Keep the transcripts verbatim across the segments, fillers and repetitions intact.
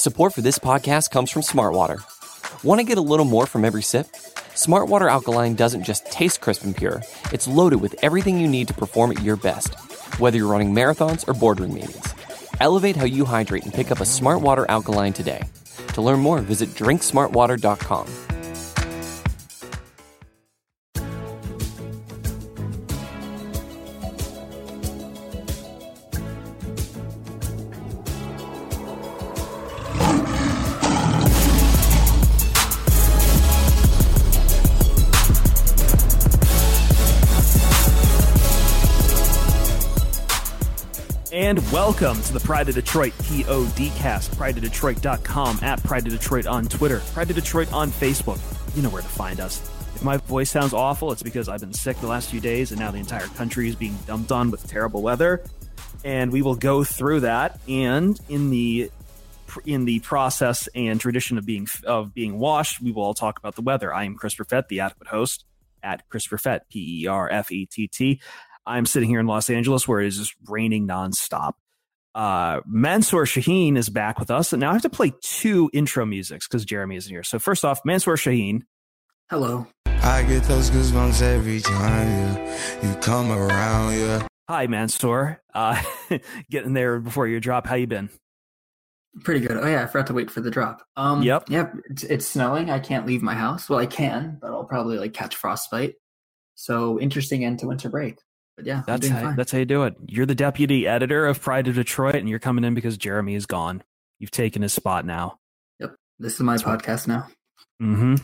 Support for this podcast comes from Smartwater. Want to get a little more from every sip? Smartwater Alkaline doesn't just taste crisp and pure, it's loaded with everything you need to perform at your best, whether you're running marathons or boardroom meetings. Elevate how you hydrate and pick up a Smartwater Alkaline today. To learn more, visit drink smartwater dot com. And welcome to the Pride of Detroit Podcast, pride of detroit dot com, at Pride of Detroit on Twitter, Pride of Detroit on Facebook. You know where to find us. If my voice sounds awful, it's because I've been sick the last few days, and now the entire country is being dumped on with terrible weather. And we will go through that. And in the in the process and tradition of being of being washed, we will all talk about the weather. I am Christopher Fett, the adequate host, at Christopher Fett, P E R F E T T. I'm sitting here in Los Angeles where it is just raining nonstop. Uh, Mansoor Shaheen is back with us, and now I have to play two intro musics because Jeremy isn't here. So first off, Mansoor Shaheen. Hello. I get those goosebumps every time yeah, you come around. Yeah. Hi, Mansoor. Uh, getting there before your drop. How you been? Pretty good. Oh yeah, I forgot to wait for the drop. Um, yep. Yep. It's, it's snowing. I can't leave my house. Well, I can, but I'll probably like catch frostbite. So interesting end to winter break. But yeah, that's how, that's how you do it. You're the deputy editor of Pride of Detroit, and you're coming in because Jeremy is gone. You've taken his spot now. Yep. This is my that's podcast now. Mm-hmm.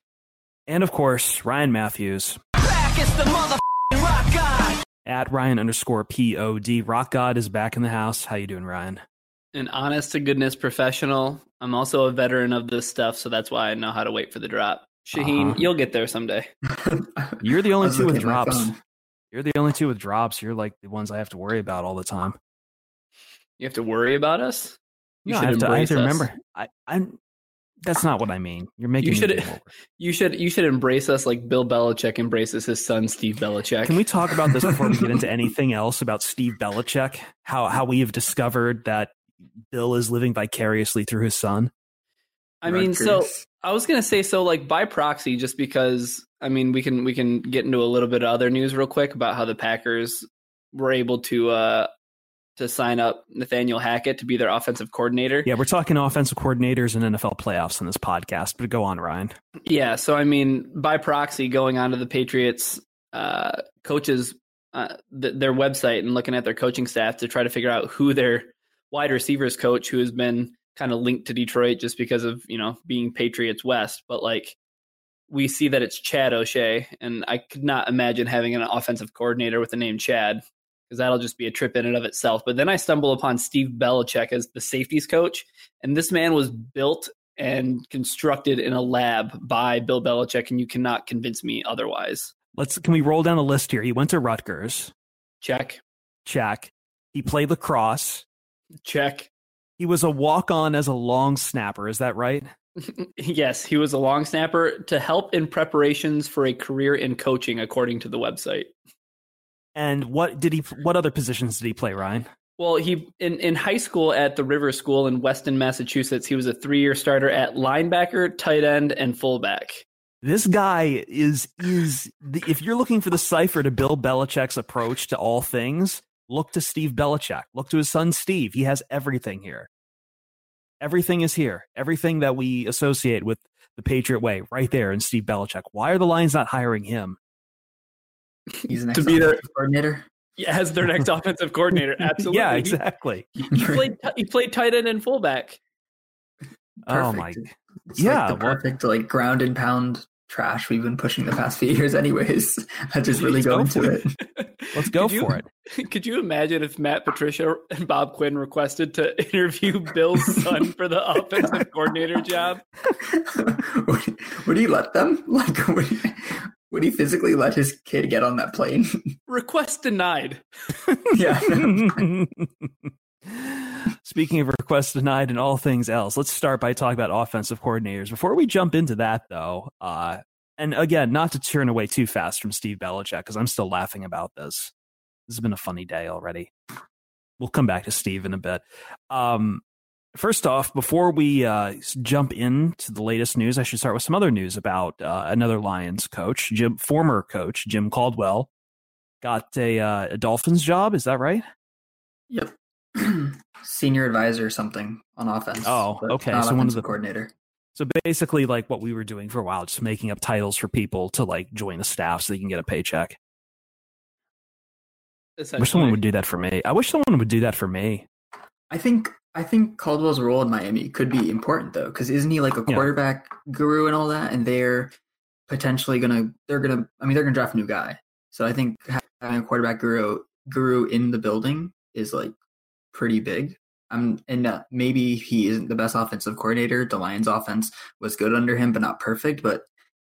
And of course, Ryan Matthews. Back is the motherfucking rock god. At Ryan underscore P O D. Rock God is back in the house. How you doing, Ryan? An honest to goodness professional. I'm also a veteran of this stuff, so that's why I know how to wait for the drop. Shaheen, uh-huh. You'll get there someday. You're the only two with drops. You're the only two with drops. You're like the ones I have to worry about all the time. You have to worry about us? You no, should I have to, I have to us. remember. I, I'm. That's not what I mean. You're making. You should. You should. You should embrace us like Bill Belichick embraces his son Steve Belichick. Can we talk about this before we get into anything else about Steve Belichick? How how we have discovered that Bill is living vicariously through his son. I mean, so I was gonna say so like by proxy, just because. I mean, we can we can get into a little bit of other news real quick about how the Packers were able to uh, to sign up Nathaniel Hackett to be their offensive coordinator. Yeah, we're talking offensive coordinators and N F L playoffs in this podcast, but go on, Ryan. Yeah, so I mean, by proxy, going onto the Patriots uh, coaches, uh, th- their website and looking at their coaching staff to try to figure out who their wide receivers coach, who has been kind of linked to Detroit just because of, you know, being Patriots West, but like, we see that it's Chad O'Shea, and I could not imagine having an offensive coordinator with the name Chad, because that'll just be a trip in and of itself. But then I stumble upon Steve Belichick as the safeties coach, and this man was built and constructed in a lab by Bill Belichick, and you cannot convince me otherwise. Let's can we roll down a list here? He went to Rutgers. Check. Check. He played lacrosse. Check. He was a walk-on as a long snapper. Is that right? Yes, he was a long snapper to help in preparations for a career in coaching, according to the website. And what did he? What other positions did he play, Ryan? Well, he in, in high school at the River School in Weston, Massachusetts, he was a three-year starter at linebacker, tight end, and fullback. This guy is is the, if you're looking for the cipher to Bill Belichick's approach to all things, look to Steve Belichick. Look to his son Steve. He has everything here. Everything is here. Everything that we associate with the Patriot way, right there in Steve Belichick. Why are the Lions not hiring him? He's the to be their coordinator. Yeah, as their next offensive coordinator. Absolutely. Yeah, exactly. He, he played. He played tight end and fullback. Perfect. Oh my. It's yeah, like the perfect like ground and pound trash we've been pushing the past few years anyways. I just really go into it. Let's go could for you, it. Could you imagine if Matt Patricia and Bob Quinn requested to interview Bill's son for the offensive coordinator job? would, would he let them? Like, would he, would he physically let his kid get on that plane? Request denied. Yeah. Speaking of requests denied and all things else, let's start by talking about offensive coordinators. Before we jump into that, though, uh, and again, not to turn away too fast from Steve Belichick, because I'm still laughing about this. This has been a funny day already. We'll come back to Steve in a bit. Um, First off, before we uh, jump into the latest news, I should start with some other news about uh, another Lions coach, Jim, former coach Jim Caldwell, got a, uh, a Dolphins job. Is that right? Yep. Senior advisor or something on offense. Oh, okay. So one of the coordinator. So basically, like what we were doing for a while, just making up titles for people to like join the staff so they can get a paycheck. I wish someone would do that for me. I wish someone would do that for me. I think I think Caldwell's role in Miami could be important though, because isn't he like a quarterback yeah. guru and all that? And they're potentially gonna they're gonna I mean they're gonna draft a new guy. So I think having a quarterback guru guru in the building is like pretty big. Um, and uh, maybe he isn't the best offensive coordinator. The Lions offense was good under him, but not perfect. But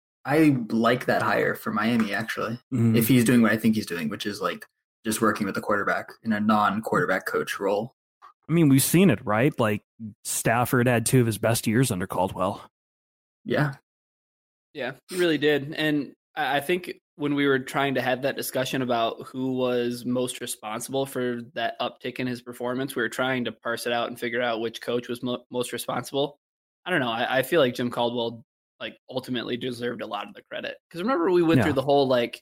I like that hire for Miami, actually, mm-hmm. if he's doing what I think he's doing, which is like just working with the quarterback in a non-quarterback coach role. I mean, we've seen it, right? Like Stafford had two of his best years under Caldwell. Yeah. Yeah, he really did. And I think when we were trying to have that discussion about who was most responsible for that uptick in his performance, we were trying to parse it out and figure out which coach was mo- most responsible. I don't know. I, I feel like Jim Caldwell like ultimately deserved a lot of the credit. Because remember, we went yeah. through the whole like,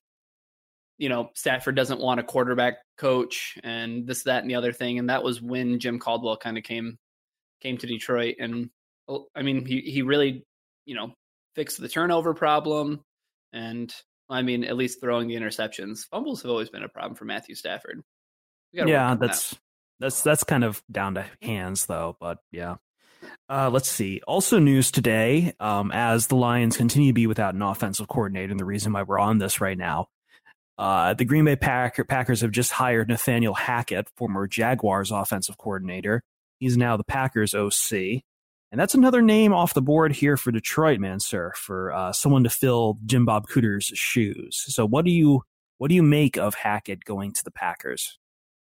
you know, Stafford doesn't want a quarterback coach and this, that, and the other thing. And that was when Jim Caldwell kind of came came to Detroit. And I mean, he, he really, you know, fixed the turnover problem. And I mean, at least throwing the interceptions. Fumbles have always been a problem for Matthew Stafford. Yeah, that's that. that's that's kind of down to hands, though. But yeah, uh, let's see. Also, news today, um, as the Lions continue to be without an offensive coordinator, and the reason why we're on this right now, uh, the Green Bay Packer, Packers have just hired Nathaniel Hackett, former Jaguars offensive coordinator. He's now the Packers O C. And that's another name off the board here for Detroit, man, sir, for uh, someone to fill Jim Bob Cooter's shoes. So what do you what do you make of Hackett going to the Packers?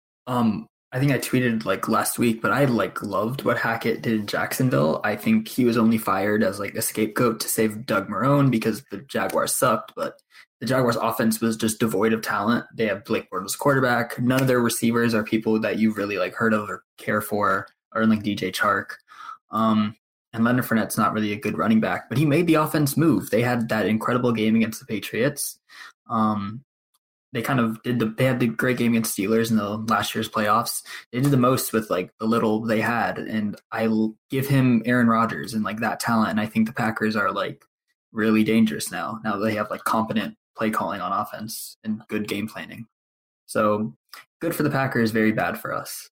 Um, I think I tweeted like last week, but I like loved what Hackett did in Jacksonville. I think he was only fired as like a scapegoat to save Doug Marrone because the Jaguars sucked, but the Jaguars offense was just devoid of talent. They have Blake Bortles quarterback. None of their receivers are people that you've really like heard of or care for, or like D J Chark. Um, and Leonard Fournette's not really a good running back, but he made the offense move. They had that incredible game against the Patriots. Um, they kind of did the, they had the great game against Steelers in the last year's playoffs. They did the most with like the little they had. And I give him Aaron Rodgers and like that talent. And I think the Packers are like really dangerous now. Now they have like competent play calling on offense and good game planning. So good for the Packers, very bad for us.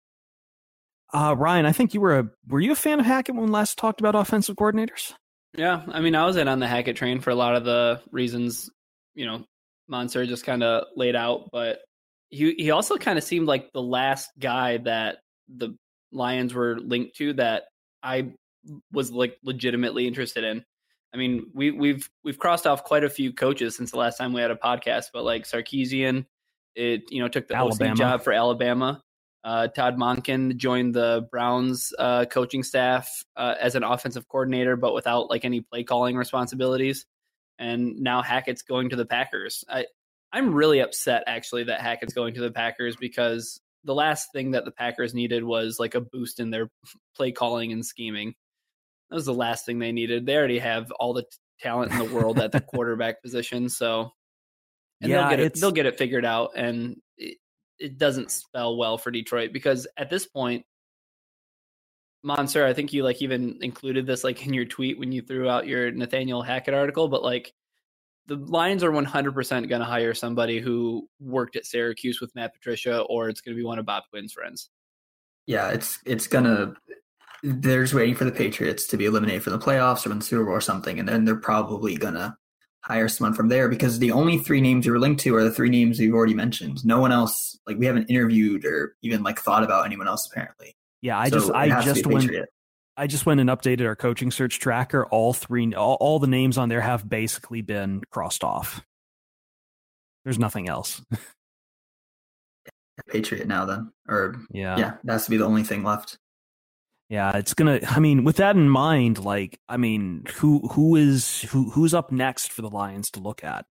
Uh, Ryan, I think you were a were you a fan of Hackett when we last talked about offensive coordinators? Yeah, I mean, I was in on the Hackett train for a lot of the reasons, you know, Monster just kind of laid out, but he he also kind of seemed like the last guy that the Lions were linked to that I was like legitimately interested in. I mean, we we've we've crossed off quite a few coaches since the last time we had a podcast, but like Sarkisian, it you know took the Alabama. O C job for Alabama. Uh, Todd Monken joined the Browns uh, coaching staff uh, as an offensive coordinator, but without like any play calling responsibilities. And now Hackett's going to the Packers. I, I'm really upset actually that Hackett's going to the Packers because the last thing that the Packers needed was like a boost in their play calling and scheming. That was the last thing they needed. They already have all the t- talent in the world at the quarterback position. So and yeah, they'll get it, they'll get it figured out. And it, it doesn't spell well for Detroit because at this point, Monster, I think you like even included this like in your tweet when you threw out your Nathaniel Hackett article, but like the Lions are one hundred percent going to hire somebody who worked at Syracuse with Matt Patricia, or it's going to be one of Bob Quinn's friends. Yeah, it's it's going to – they're just waiting for the Patriots to be eliminated from the playoffs or win the Super Bowl or something, and then they're probably going to hire someone from there because the only three names you were linked to are the three names we've already mentioned. No one else – like we haven't interviewed or even like thought about anyone else apparently. Yeah, I so just I just went Patriot. I just went and updated our coaching search tracker. All three, all, all the names on there have basically been crossed off. There's nothing else. Patriot now, then, or yeah, yeah, that has to be the only thing left. Yeah, it's gonna. I mean, with that in mind, like, I mean, who who is who who's up next for the Lions to look at?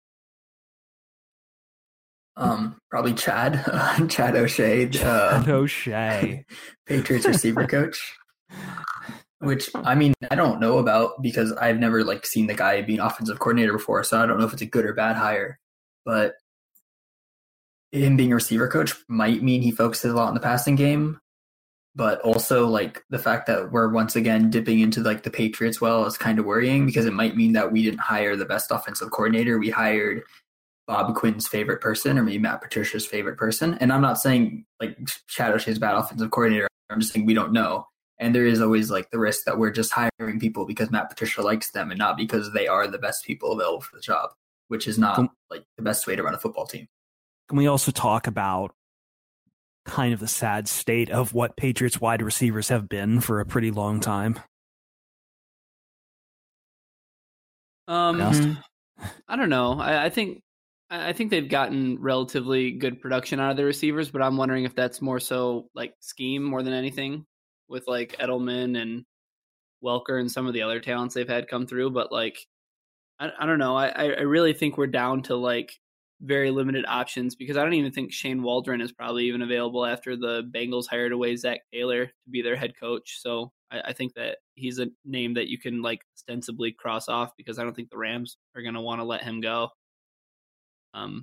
Um, probably Chad, Chad O'Shea, Chad uh, O'Shea, Patriots receiver coach. Which, I mean, I don't know about because I've never like seen the guy being offensive coordinator before, so I don't know if it's a good or bad hire. But him being a receiver coach might mean he focuses a lot on the passing game. But also, like, the fact that we're once again dipping into like the Patriots well is kind of worrying because it might mean that we didn't hire the best offensive coordinator. We hired Bob Quinn's favorite person, or maybe Matt Patricia's favorite person. And I'm not saying like Chad O'Shea's bad offensive coordinator. I'm just saying we don't know. And there is always like the risk that we're just hiring people because Matt Patricia likes them and not because they are the best people available for the job, which is not can, like the best way to run a football team. Can we also talk about kind of the sad state of what Patriots wide receivers have been for a pretty long time? Um, I don't know. I, I think I think they've gotten relatively good production out of their receivers, but I'm wondering if that's more so like scheme more than anything with like Edelman and Welker and some of the other talents they've had come through. But like, I, I don't know. I, I really think we're down to like very limited options because I don't even think Shane Waldron is probably even available after the Bengals hired away Zach Taylor to be their head coach. So I, I think that he's a name that you can like ostensibly cross off because I don't think the Rams are going to want to let him go. Um.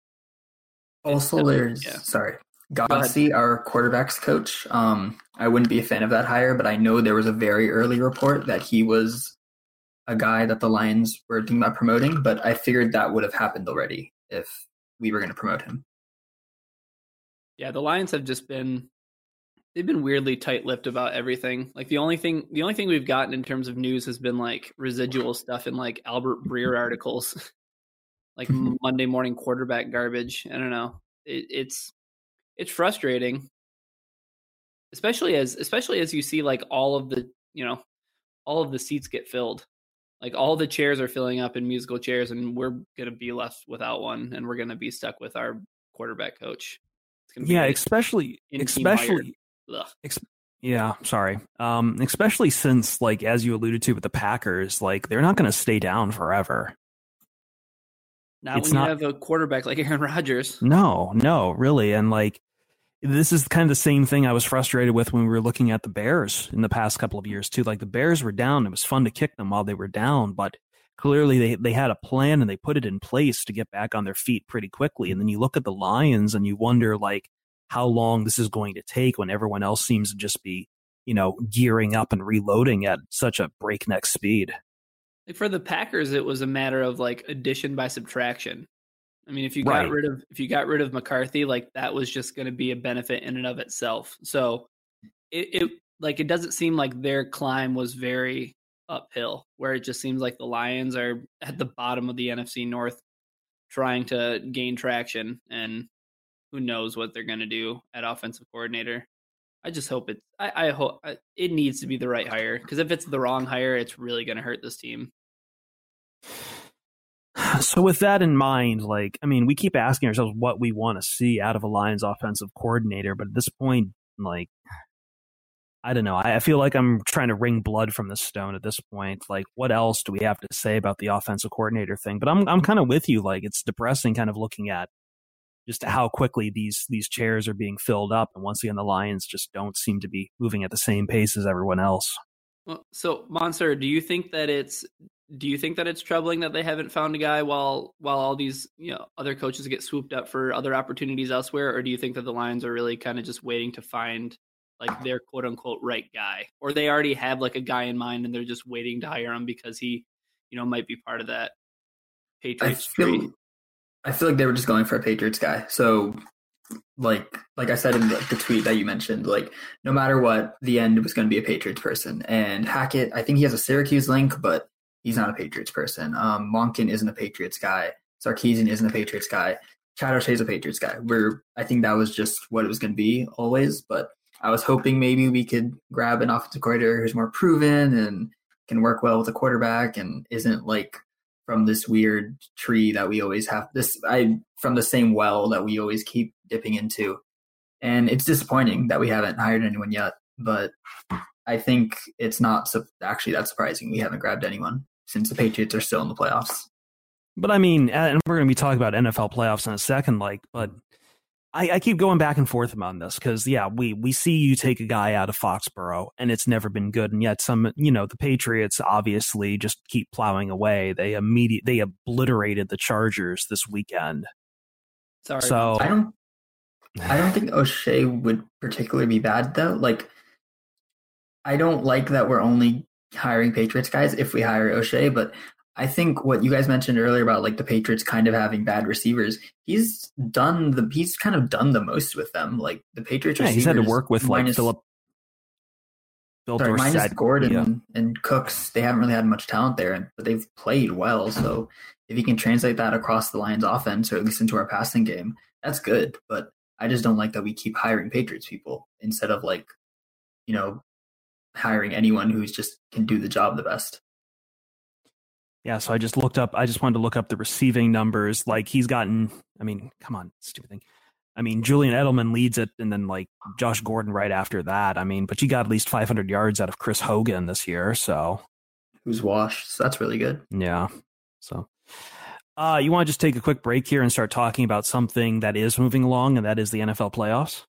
Also, there's yeah. sorry, Godsey, our quarterbacks coach. Um, I wouldn't be a fan of that hire, but I know there was a very early report that he was a guy that the Lions were thinking about promoting. But I figured that would have happened already if we were going to promote him. Yeah, the Lions have just been they've been weirdly tight-lipped about everything. Like the only thing the only thing we've gotten in terms of news has been like residual stuff in like Albert Breer articles. Like Monday morning quarterback garbage. I don't know. It, it's it's frustrating, especially as especially as you see like all of the you know all of the seats get filled, like all the chairs are filling up in musical chairs, and we're gonna be left without one, and we're gonna be stuck with our quarterback coach. It's gonna be yeah, like especially especially. Ex- yeah, sorry. Um, especially since like as you alluded to with the Packers, like they're not gonna stay down forever. Not it's when not, you have a quarterback like Aaron Rodgers. No, no, really. And like, this is kind of the same thing I was frustrated with when we were looking at the Bears in the past couple of years too. Like the Bears were down. It was fun to kick them while they were down, but clearly they, they had a plan and they put it in place to get back on their feet pretty quickly. And then you look at the Lions and you wonder like how long this is going to take when everyone else seems to just be, you know, gearing up and reloading at such a breakneck speed. Like for the Packers, it was a matter of like addition by subtraction. I mean, if you got right. rid of if you got rid of McCarthy, like that was just going to be a benefit in and of itself. So it, it like it doesn't seem like their climb was very uphill, where it just seems like the Lions are at the bottom of the N F C North, trying to gain traction, and who knows what they're going to do at offensive coordinator. I just hope it's. I, I hope it needs to be the right hire because if it's the wrong hire, it's really going to hurt this team. So with that in mind, like I mean, we keep asking ourselves what we want to see out of a Lions offensive coordinator, but at this point, like I don't know. I, I feel like I'm trying to wring blood from the stone at this point. Like, what else do we have to say about the offensive coordinator thing? But I'm I'm kind of with you. Like, it's depressing, kind of looking at just how quickly these these chairs are being filled up. And once again, the Lions just don't seem to be moving at the same pace as everyone else. Well, so Monster, do you think that it's do you think that it's troubling that they haven't found a guy while while all these you know other coaches get swooped up for other opportunities elsewhere, or do you think that the Lions are really kind of just waiting to find like their quote unquote right guy, or they already have like a guy in mind and they're just waiting to hire him because he you know might be part of that Patriots I feel, tree? I feel like they were just going for a Patriots guy. So, like, like I said in the, the tweet that you mentioned, like, no matter what, the end was going to be a Patriots person. And Hackett, I think he has a Syracuse link, but he's not a Patriots person. Um, Monken isn't a Patriots guy. Sarkisian isn't a Patriots guy. Chad O'Shea's a Patriots guy. We're, I think that was just what it was going to be always. But I was hoping maybe we could grab an offensive coordinator who's more proven and can work well with a quarterback and isn't like from this weird tree that we always have this I from the same well that we always keep dipping into. And it's disappointing that we haven't hired anyone yet, but I think it's not su- actually that surprising we haven't grabbed anyone since the Patriots are still in the playoffs. But I mean, and we're going to be talking about N F L playoffs in a second, like, but I, I keep going back and forth on this because, yeah, we, we see you take a guy out of Foxborough and it's never been good. And yet some, you know, the Patriots obviously just keep plowing away. They immediate they obliterated the Chargers this weekend. Sorry. So I don't I don't think O'Shea would particularly be bad though. Like, I don't like that we're only hiring Patriots guys if we hire O'Shea, but I think what you guys mentioned earlier about like the Patriots kind of having bad receivers, he's done the he's kind of done the most with them. Like the Patriots yeah, receivers, he's had to work with like minus, Philip. Phil sorry, minus Dorsett. Gordon Yeah. and Cooks. They haven't really had much talent there, but they've played well. So if he can translate that across the Lions offense or at least into our passing game, that's good. But I just don't like that we keep hiring Patriots people instead of like, you know, hiring anyone who's just can do the job the best. Yeah, so I just looked up, I just wanted to look up the receiving numbers. Like he's gotten, I mean, come on, stupid thing. I mean, Julian Edelman leads it and then like Josh Gordon right after that. I mean, but you got at least five hundred yards out of Chris Hogan this year. So Who's washed. So that's really good. yeah. So uh, you want to just take a quick break here and start talking about something that is moving along, and that is the N F L playoffs?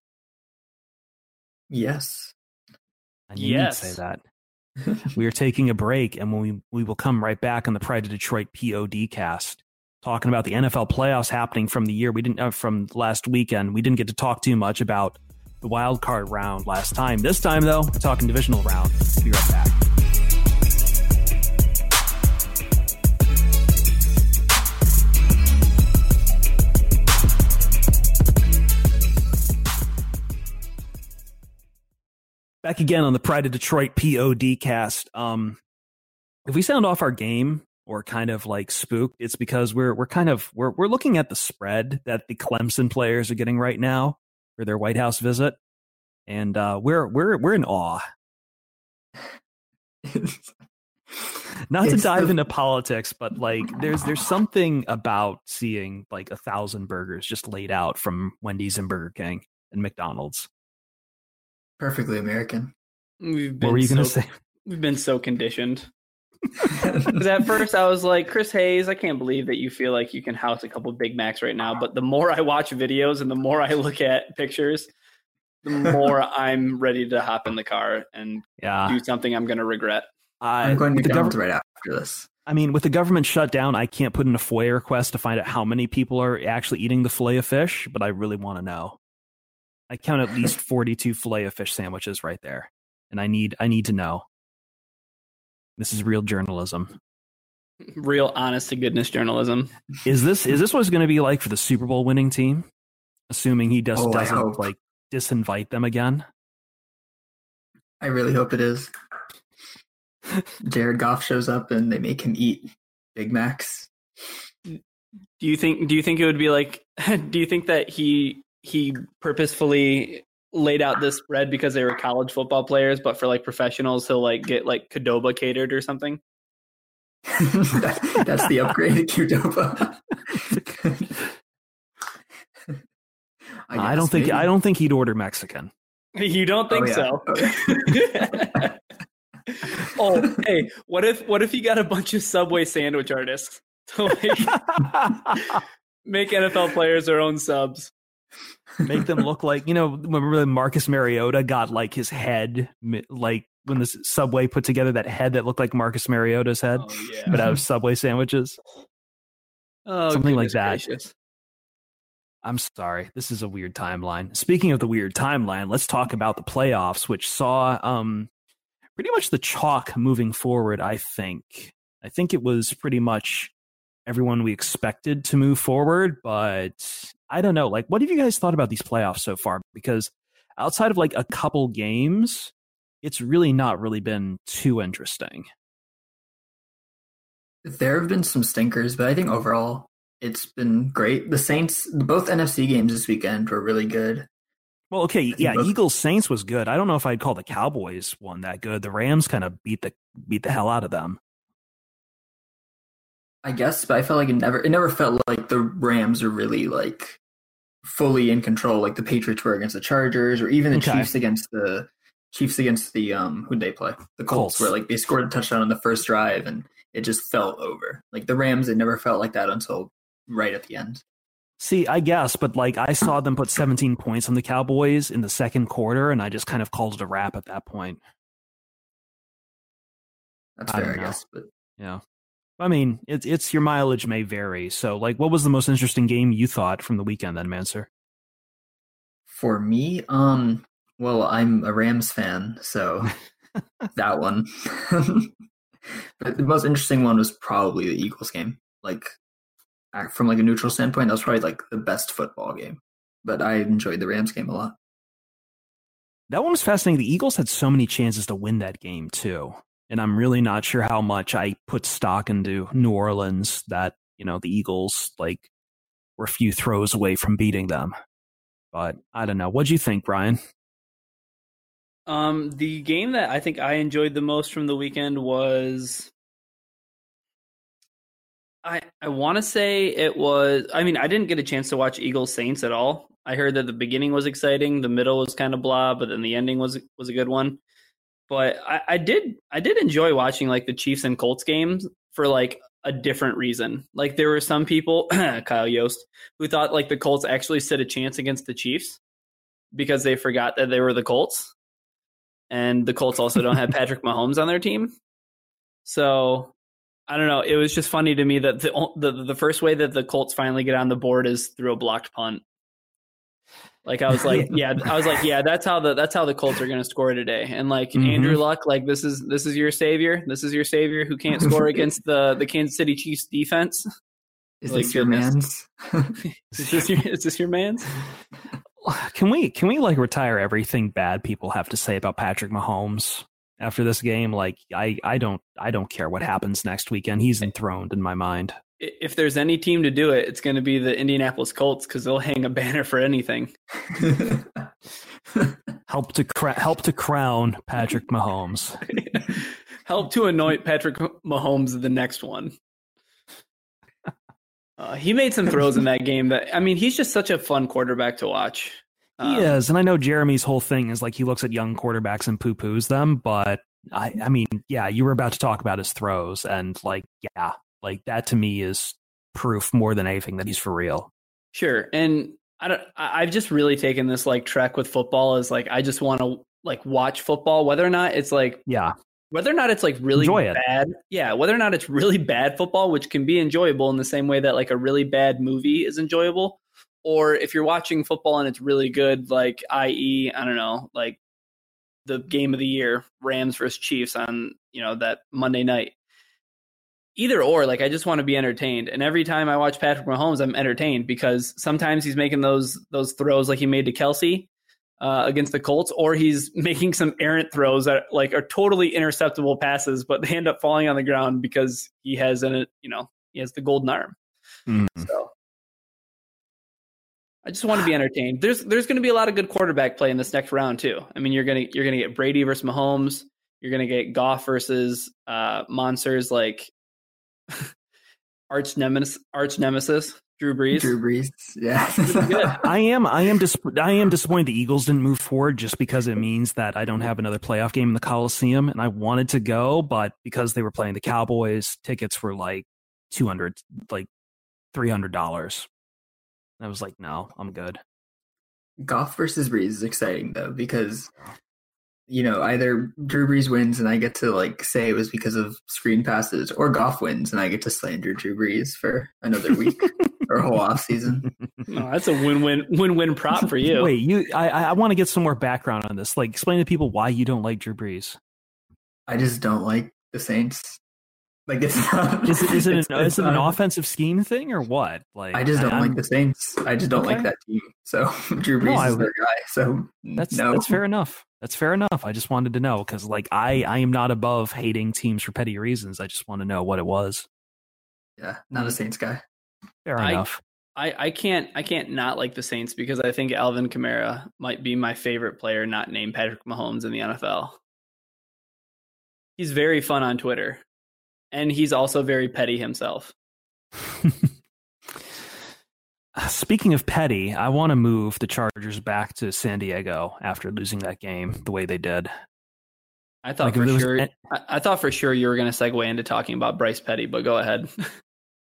Yes. I knew Yes. you'd say that. We are taking a break, and when we we will come right back on the Pride of Detroit P O D cast, talking about the N F L playoffs happening from the year we didn't uh, from last weekend. We didn't get to talk too much about the wild card round last time. This time, though, we're talking divisional round. Be right back. Back again on the Pride of Detroit P O D cast. Um, if we sound off our game or kind of like spooked, it's because we're we're kind of we're we're looking at the spread that the Clemson players are getting right now for their White House visit, and uh, we're we're we're in awe. Not to It's dive the- into politics, but like there's there's something about seeing like a thousand burgers just laid out from Wendy's and Burger King and McDonald's. Perfectly American. We've been What were you going to so, say? We've been so conditioned. Because at first I was like, Chris Hayes, I can't believe that you feel like you can house a couple Big Macs right now. But the more I watch videos and the more I look at pictures, the more I'm ready to hop in the car and Yeah, do something I'm going to regret. I'm going to with the McDonald's gov- right after this. I mean, with the government shutdown, I can't put in a FOIA request to find out how many people are actually eating the fillet of fish, but I really want to know. I count at least forty-two fillet of fish sandwiches right there, and I need I need to know. This is real journalism. Real honest to goodness journalism. Is this is this what it's going to be like for the Super Bowl winning team? Assuming he just Oh, I doesn't hope. like disinvite them again. I really hope it is. Jared Goff shows up and they make him eat Big Macs. Do you think do you think it would be like do you think that he he purposefully laid out this spread because they were college football players, but for like professionals he'll like get like Qdoba catered or something? that, that's the upgrade to Qdoba. I, guess, don't think maybe. I don't think he'd order Mexican. You don't think Oh, yeah. so? Oh, hey, what if what if you got a bunch of Subway sandwich artists to like make N F L players their own subs? Make them look like, you know, remember Marcus Mariota got like his head, mi- like when the Subway put together that head that looked like Marcus Mariota's head, Oh, yeah. but out of Subway sandwiches. Oh, Something like goodness that. gracious. I'm sorry. This is a weird timeline. Speaking of the weird timeline, let's talk about the playoffs, which saw um, pretty much the chalk moving forward, I think. I think it was pretty much everyone we expected to move forward, but I don't know. Like, what have you guys thought about these playoffs so far? Because outside of like a couple games, it's really not really been too interesting. There have been some stinkers, but I think overall it's been great. The Saints, both N F C games this weekend were really good. Well, okay, think yeah, both- Eagles Saints was good. I don't know if I'd call the Cowboys one that good. The Rams kind of beat the beat the hell out of them. I guess, but I felt like it never it never felt like the Rams are really like fully in control, like the Patriots were against the Chargers, or even the Okay. Chiefs against the Chiefs against the um who'd they play? The Colts, Colts. where like they scored a touchdown on the first drive and it just fell over. Like the Rams, it never felt like that until right at the end. See, I guess, but like I saw them put seventeen points on the Cowboys in the second quarter, and I just kind of called it a wrap at that point. That's I fair, don't I, know. guess. But Yeah. I mean, it's it's your mileage may vary. So, like, what was the most interesting game you thought from the weekend then, Manser? for me, um, well, I'm a Rams fan, so that one. But the most interesting one was probably the Eagles game. Like, uh, from like a neutral standpoint, that was probably like the best football game. But I enjoyed the Rams game a lot. That one was fascinating. The Eagles had so many chances to win that game, too. And I'm really not sure how much I put stock into New Orleans that, you know, the Eagles, like, were a few throws away from beating them. But I don't know. What'd you think, Brian? Um, the game that I think I enjoyed the most from the weekend was, I I want to say it was, I mean, I didn't get a chance to watch Eagles Saints at all. I heard that the beginning was exciting, the middle was kind of blah, but then the ending was was a good one. But I, I did I did enjoy watching like the Chiefs and Colts games for like a different reason. Like there were some people, Kyle Yost, who thought like the Colts actually stood a chance against the Chiefs because they forgot that they were the Colts. And the Colts also don't have Patrick Mahomes on their team. So I don't know. It was just funny to me that the, the the first way that the Colts finally get on the board is through a blocked punt. Like I was like, yeah, I was like, yeah, that's how the that's how the Colts are going to score today. And like mm-hmm. Andrew Luck, like this is this is your savior. This is your savior who can't score against the the Kansas City Chiefs defense. Is like, this your man's? is this your is this your man's? Can we can we like retire everything bad people have to say about Patrick Mahomes after this game? Like I I don't I don't care what happens next weekend. He's enthroned in my mind. If there's any team to do it, it's going to be the Indianapolis Colts because they'll hang a banner for anything. help to cra- help to crown Patrick Mahomes. Help to anoint Patrick Mahomes the next one. Uh, he made some throws in that game that, I mean, he's just such a fun quarterback to watch. Um, he is, and I know Jeremy's whole thing is like he looks at young quarterbacks and poo-poos them, but I, I mean, yeah, you were about to talk about his throws, and like, yeah. Like that to me is proof more than anything that he's for real. Sure. And I don't, I've just really taken this like trek with football is like, I just want to like watch football, whether or not it's like, yeah, whether or not it's like really Enjoy bad. It. Yeah. Whether or not it's really bad football, which can be enjoyable in the same way that like a really bad movie is enjoyable. Or if you're watching football and it's really good, like that is, I don't know, like the game of the year, Rams versus Chiefs on, you know, that Monday night. Either or, like I just want to be entertained. And every time I watch Patrick Mahomes, I'm entertained because sometimes he's making those those throws like he made to Kelsey uh, against the Colts, or he's making some errant throws that like are totally interceptable passes, but they end up falling on the ground because he has an you know he has the golden arm. Mm-hmm. So I just want to be entertained. There's there's going to be a lot of good quarterback play in this next round too. I mean, you're gonna you're gonna get Brady versus Mahomes. You're gonna get Goff versus uh, monsters like. arch nemesis, arch nemesis, Drew Brees. Drew Brees, yeah. I am, I am, dis- I am disappointed the Eagles didn't move forward just because it means that I don't have another playoff game in the Coliseum, and I wanted to go, but because they were playing the Cowboys, tickets were like two hundred, like three hundred dollars. I was like, no, I'm good. Goff versus Brees is exciting though because. You know, either Drew Brees wins and I get to like say it was because of screen passes, or Goff wins and I get to slander Drew Brees for another week or a whole off season. Oh, that's a win-win win-win prop for you. Wait, you I I want to get some more background on this. Like, explain to people why you don't like Drew Brees. I just don't like the Saints. Like it's not, is it is it, it's, an, it's is it an not, offensive scheme thing or what? Like I just don't I, like the Saints. I just don't okay. like that team. So Drew Brees no, is their guy. So that's no. that's fair enough. That's fair enough. I just wanted to know because, like, I, I am not above hating teams for petty reasons. I just want to know what it was. Yeah, not a Saints guy. Fair I, enough. I, I can't I can't not like the Saints because I think Alvin Kamara might be my favorite player not named Patrick Mahomes in the N F L. He's very fun on Twitter, and he's also very petty himself. Speaking of petty, I want to move the Chargers back to San Diego after losing that game the way they did. I thought like for was, sure. I, I thought for sure you were going to segue into talking about Bryce Petty, but go ahead.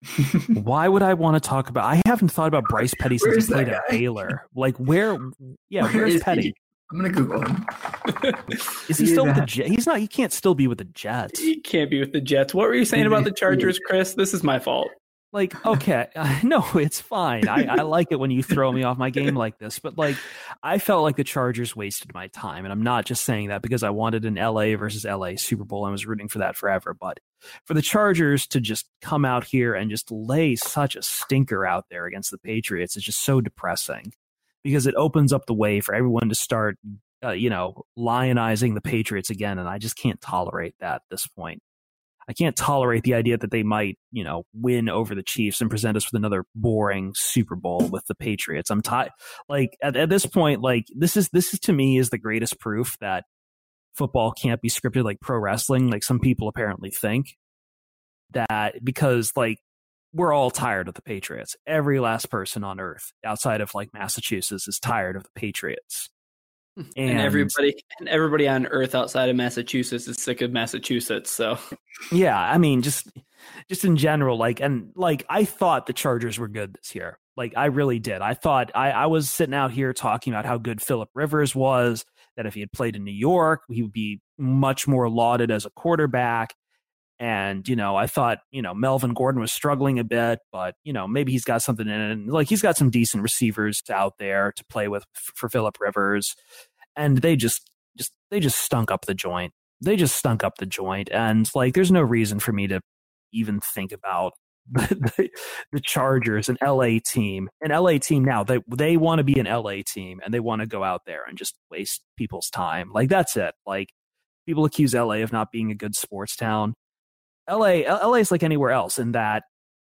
Why would I want to talk about? I haven't thought about Bryce Petty since Where's he played that at guy? Baylor. Like where? Yeah, Where where's is Petty? he? I'm gonna Google him. Is he still with the Jets? He's not. He can't still be with the Jets. He can't be with the Jets. What were you saying about the Chargers, Chris? This is my fault. Like, okay, uh, no, it's fine. I, I like it when you throw me off my game like this. But like, I felt like the Chargers wasted my time, and I'm not just saying that because I wanted an L A versus L A Super Bowl. I was rooting for that forever. But for the Chargers to just come out here and just lay such a stinker out there against the Patriots is just so depressing because it opens up the way for everyone to start, uh, you know, lionizing the Patriots again, and I just can't tolerate that at this point. I can't tolerate the idea that they might, you know, win over the Chiefs and present us with another boring Super Bowl with the Patriots. I'm tired. Like at, at this point, like this is this is to me is the greatest proof that football can't be scripted like pro wrestling. Like some people apparently think that because like we're all tired of the Patriots. Every last person on earth outside of like Massachusetts is tired of the Patriots. And, and everybody and everybody on earth outside of Massachusetts is sick of Massachusetts. So yeah, I mean, just just in general, like and like I thought the Chargers were good this year. Like I really did. I thought I, I was sitting out here talking about how good Phillip Rivers was, that if he had played in New York, he would be much more lauded as a quarterback. And, you know, I thought, you know, Melvin Gordon was struggling a bit, but, you know, maybe he's got something in it. And, like, he's got some decent receivers out there to play with f- for Phillip Rivers. And they just, just, they just stunk up the joint. They just stunk up the joint. And, like, there's no reason for me to even think about the, the Chargers, an L A team, an L A team now. They, they want to be an L A team, and they want to go out there and just waste people's time. Like, that's it. Like, people accuse L A of not being a good sports town. L A, L A is like anywhere else in that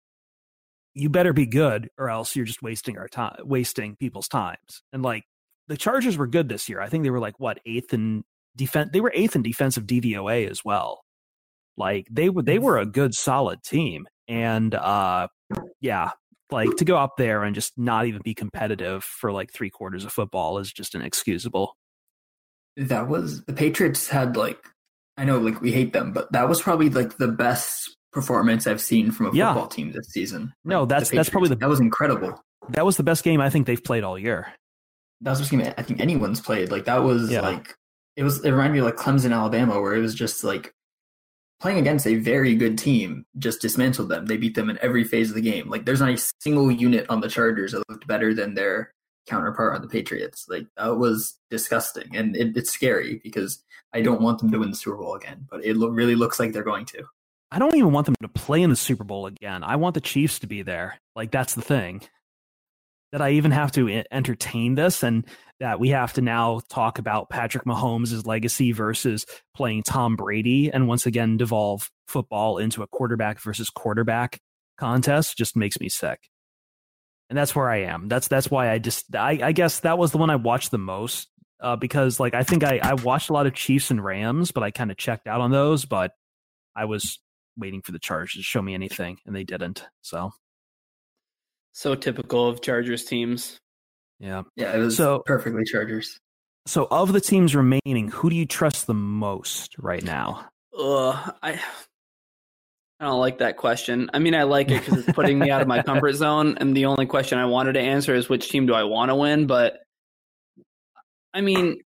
you better be good or else you're just wasting our time, wasting people's times. And like the Chargers were good this year. I think they were like what eighth in defense. They were eighth in defensive D V O A as well. Like they were, they were a good, solid team. And uh, yeah, like to go up there and just not even be competitive for like three quarters of football is just inexcusable. That was the Patriots had like. I know, like, we hate them, but that was probably, like, the best performance I've seen from a yeah. football team this season. Like, no, that's that's probably the that was incredible. That was the best game I think they've played all year. That was the best game I think anyone's played. Like, that was, yeah. like, it was, it reminded me of, like, Clemson, Alabama, where it was just, like, playing against a very good team, just dismantled them. They beat them in every phase of the game. Like, there's not a single unit on the Chargers that looked better than their counterpart on the Patriots. Like that was disgusting, and it, it's scary because I don't want them to win the Super Bowl again, but it lo- really looks like they're going to. I don't even want them to play in the Super Bowl again. I want the Chiefs to be there. Like that's the thing. That I even have to entertain this, and that we have to now talk about Patrick Mahomes' legacy versus playing Tom Brady, and once again devolve football into a quarterback versus quarterback contest just makes me sick. And that's where I am. That's that's why I just I, I guess that was the one I watched the most uh, because like I think I, I watched a lot of Chiefs and Rams, but I kind of checked out on those. But I was waiting for the Chargers to show me anything, and they didn't. So, so typical of Chargers teams. Yeah, yeah, it was so perfectly Chargers. So, of the teams remaining, who do you trust the most right now? Ugh, I. I don't like that question. I mean, I like it because it's putting me out of my comfort zone. And the only question I wanted to answer is which team do I want to win? But I mean,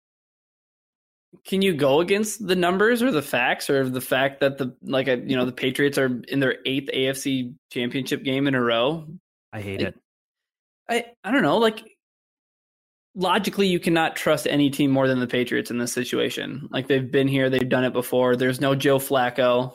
can you go against the numbers or the facts or the fact that the, like, you know, the Patriots are in their eighth A F C championship game in a row? I hate like, it. I, I don't know. Like, logically, you cannot trust any team more than the Patriots in this situation. Like, they've been here. They've done it before. There's no Joe Flacco.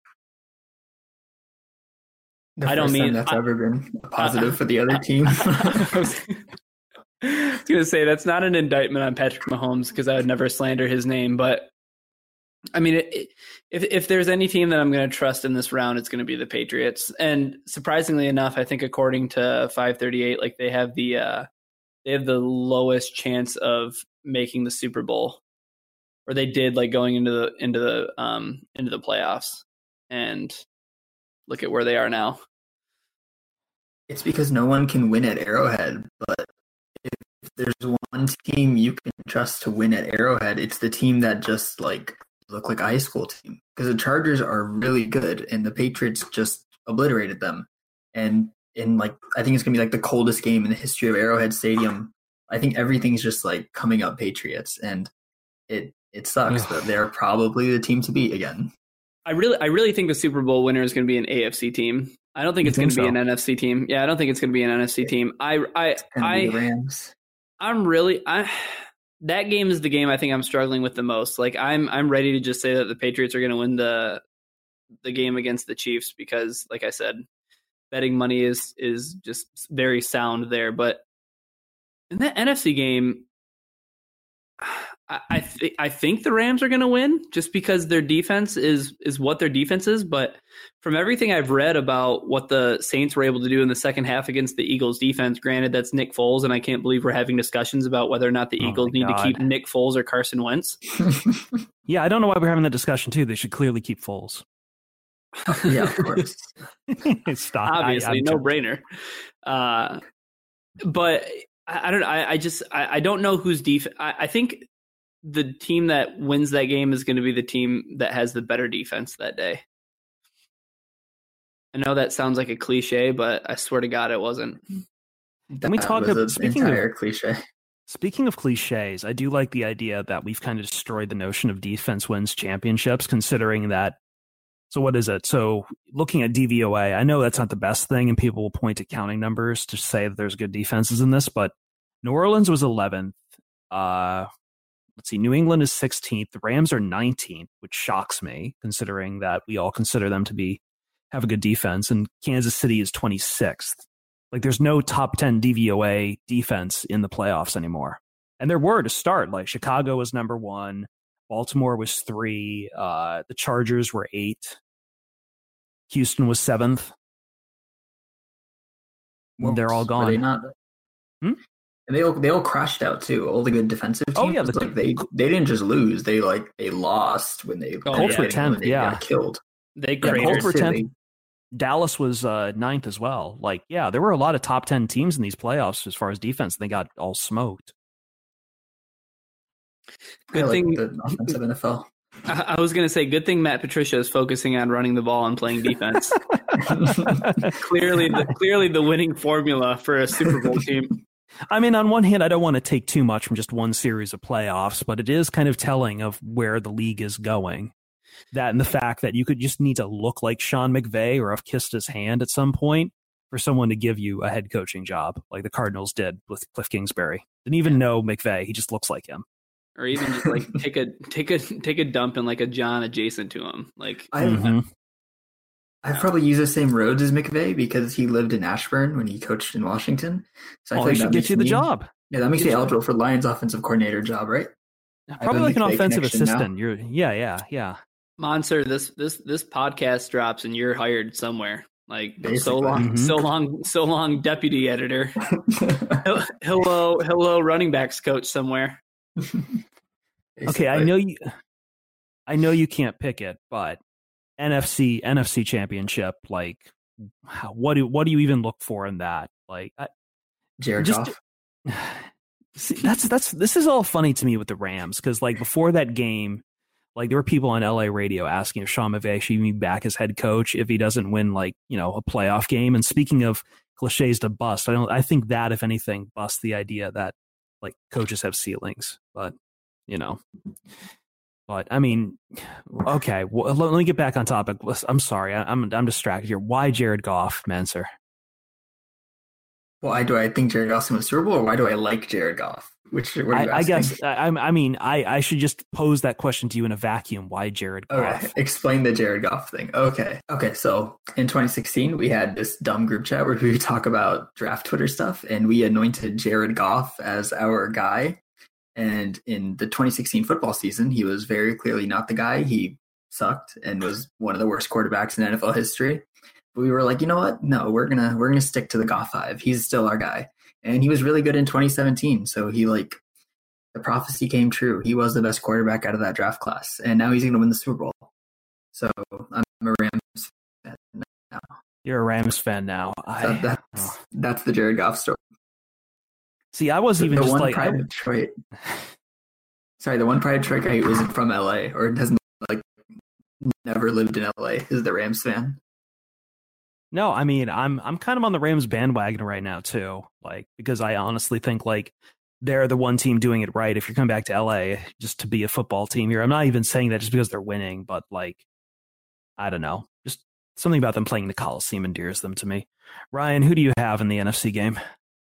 The I don't mean that's I, ever been positive uh, for the other team. I was, I was going to say that's not an indictment on Patrick Mahomes because I would never slander his name. But I mean, it, if if there's any team that I'm going to trust in this round, it's going to be the Patriots. And surprisingly enough, I think according to five thirty-eight, like they have the uh, they have the lowest chance of making the Super Bowl, or they did like going into the into the um, into the playoffs. And look at where they are now. It's because no one can win at Arrowhead, but if there's one team you can trust to win at Arrowhead, it's the team that just like look like a high school team. Because the Chargers are really good, and the Patriots just obliterated them. and in like I think it's gonna be like the coldest game in the history of Arrowhead Stadium. I think everything's just like coming up Patriots, and it it sucks, but they're probably the team to beat again. I really, I really think the Super Bowl winner is going to be an A F C team. I don't think You it's going to think be so? an N F C team. Yeah, I don't think it's going to be an N F C team. I, I, It's gonna be I, the Rams. I'm really, I. That game is the game I think I'm struggling with the most. Like I'm, I'm ready to just say that the Patriots are going to win the, the game against the Chiefs because, like I said, betting money is is just very sound there. But in that N F C game, I I, th- I think the Rams are going to win just because their defense is is what their defense is. But from everything I've read about what the Saints were able to do in the second half against the Eagles defense, granted that's Nick Foles, and I can't believe we're having discussions about whether or not the Oh Eagles my need God. to keep Nick Foles or Carson Wentz. Yeah, I don't know why we're having that discussion too. They should clearly keep Foles. Yeah, of course. Stop. Obviously, I, no brainer. Uh, but I, I don't. I, I just. I, I don't know who's defense. I, I think the team that wins that game is going to be the team that has the better defense that day. I know that sounds like a cliche, but I swear to God, it wasn't. Can we That talk was about- an speaking of- entire cliche? Speaking of cliches, I do like the idea that we've kind of destroyed the notion of defense wins championships, considering that. So what is it? So looking at D V O A, I know that's not the best thing, and people will point to counting numbers to say that there's good defenses in this, but New Orleans was eleventh. Uh, let's see, New England is sixteenth. The Rams are nineteenth, which shocks me, considering that we all consider them to be have a good defense, and Kansas City is twenty-sixth. Like, there's no top ten D V O A defense in the playoffs anymore. And there were to start. Like, Chicago was number one. Baltimore was three. Uh, the Chargers were eight. Houston was seventh. They're all Were they gone. not? Hmm? And they all they all crashed out too. All the good defensive teams. Oh, yeah, the- like they they didn't just lose. They like they lost when they Oh, were Colts were getting tenth, eliminated, yeah. got killed. They Yeah, cratered. Colts were Silly. tenth. Dallas was uh, ninth as well. Like, yeah, there were a lot of top ten teams in these playoffs as far as defense. And they got all smoked. I Good like thing- the offensive N F L. I, I was going to say, good thing Matt Patricia is focusing on running the ball and playing defense. clearly, the, clearly the winning formula for a Super Bowl team. I mean, on one hand, I don't want to take too much from just one series of playoffs, but it is kind of telling of where the league is going. That and the fact that you could just need to look like Sean McVay or have kissed his hand at some point for someone to give you a head coaching job, like the Cardinals did with Cliff Kingsbury. Didn't even know McVay; he just looks like him. Or even just like take a take a take a dump in like a John adjacent to him. Like I've Mhm. I've probably used the same roads as McVay because he lived in Ashburn when he coached in Washington. So I Oh, feel he like should that get makes you the me- job. Yeah, that makes Get me you- eligible for Lions offensive coordinator job, right? Probably a like an McVay offensive connection now. assistant. You're, yeah, yeah, yeah. Monster, this this this podcast drops and you're hired somewhere. Like so Basically. long, Mhm. so long, so long, deputy editor. Hel- hello, hello, running backs coach somewhere. Okay, I know you. I know you can't pick it, but N F C N F C Championship, like, how, what do what do you even look for in that? Like, I, Jared just- Goff. See, that's that's this is all funny to me with the Rams because like before that game, like there were people on L A radio asking if Sean McVay should be back as head coach if he doesn't win like you know a playoff game. And speaking of cliches to bust, I don't. I think that if anything busts the idea that like coaches have ceilings, but you know. But I mean, okay. Well, let, let me get back on topic. I'm sorry, I, I'm I'm distracted here. Why Jared Goff, Manser? Why do I think Jared Goff's in the Super Bowl, or why do I like Jared Goff? Which what are you I, I asking? guess I, I mean I, I should just pose that question to you in a vacuum. Why Jared Goff? Okay, explain the Jared Goff thing. Okay. Okay, so in twenty sixteen, we had this dumb group chat where we talk about draft Twitter stuff, and we anointed Jared Goff as our guy. And in the twenty sixteen football season, he was very clearly not the guy. He sucked and was one of the worst quarterbacks in N F L history. But we were like, you know what? No, we're gonna we're gonna stick to the Goff five. He's still our guy, and he was really good in twenty seventeen. So he like the prophecy came true. He was the best quarterback out of that draft class, and now he's gonna win the Super Bowl. So I'm a Rams fan now. You're a Rams fan now. So I, that's oh. that's the Jared Goff story. See, I wasn't even the just one like pride I, of Detroit. Sorry, the one pride of Detroit guy who isn't from L A or doesn't like never lived in L A is the Rams fan. No, I mean, I'm I'm kind of on the Rams bandwagon right now too, like because I honestly think like they're the one team doing it right. If you're coming back to L A just to be a football team here, I'm not even saying that just because they're winning, but like I don't know, just something about them playing the Coliseum endears them to me. Ryan, who do you have in the N F C game?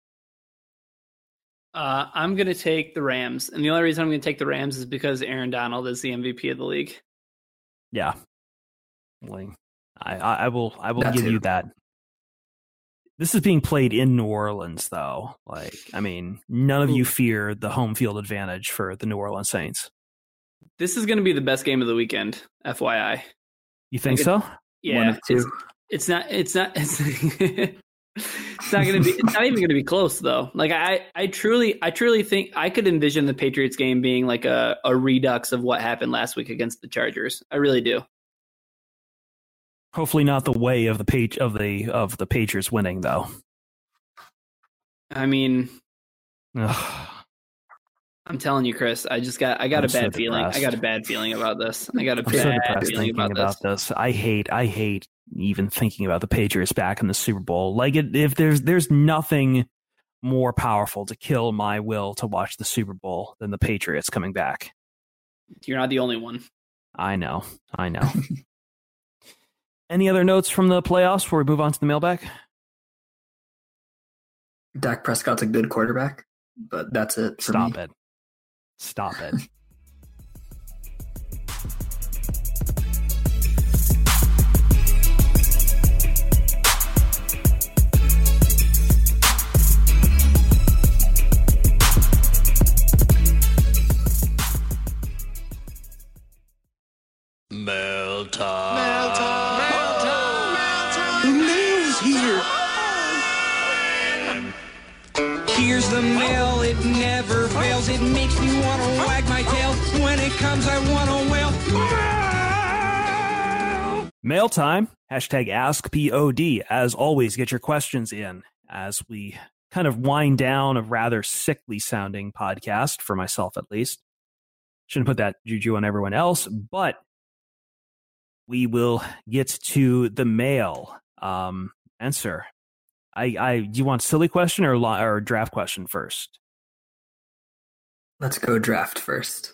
Uh, I'm going to take the Rams, and the only reason I'm going to take the Rams is because Aaron Donald is the M V P of the league. Yeah, like, I, I I will I will That give too. you that. This is being played in New Orleans, though. Like, I mean, none of you fear the home field advantage for the New Orleans Saints. This is going to be the best game of the weekend, F Y I. You think Like, so? One Yeah, of two. it's, it's not. It's not. It's, it's not going to be. It's not even going to be close, though. Like I, I truly, I truly think I could envision the Patriots game being like a, a redux of what happened last week against the Chargers. I really do. Hopefully, not the way of the page of the of the Patriots winning, though. I mean, Ugh. I'm telling you, Chris. I just got. I got I'm a bad so feeling. I depressed. got a bad feeling about this. I got a I'm so bad depressed feeling thinking about, about this. this. I hate, I hate even thinking about the Patriots back in the Super Bowl. Like, it, if there's there's nothing more powerful to kill my will to watch the Super Bowl than the Patriots coming back. You're not the only one. I know, I know. Any other notes from the playoffs before we move on to the mailbag? Dak Prescott's a good quarterback, but that's it for Stop me. it. Stop it. Mail time. Mail time. Mail time. Mail time. The mail's here. Here's the mail, it never fails. It makes me want to wag my tail. When it comes, I want to wail. Mail time. Hashtag Ask P O D. As always, get your questions in as we kind of wind down a rather sickly sounding podcast, for myself at least. Shouldn't put that juju on everyone else, but we will get to the mail. Um, answer. I, I, do you want silly question or li- or draft question first? Let's go draft first.